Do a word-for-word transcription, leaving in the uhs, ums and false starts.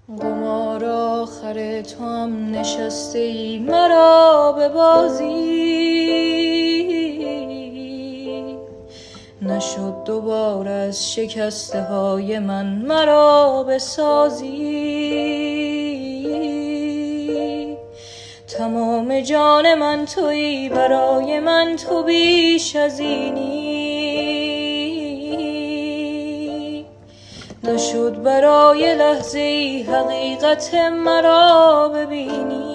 قمار آخر تو هم نشسته ای مرا به بازی، نشد دوباره از شکسته های من مرا بسازی. تمام جان من تویی، برای من تو بیش از اینی. نشد برای لحظه ای حقیقت مرا ببینی.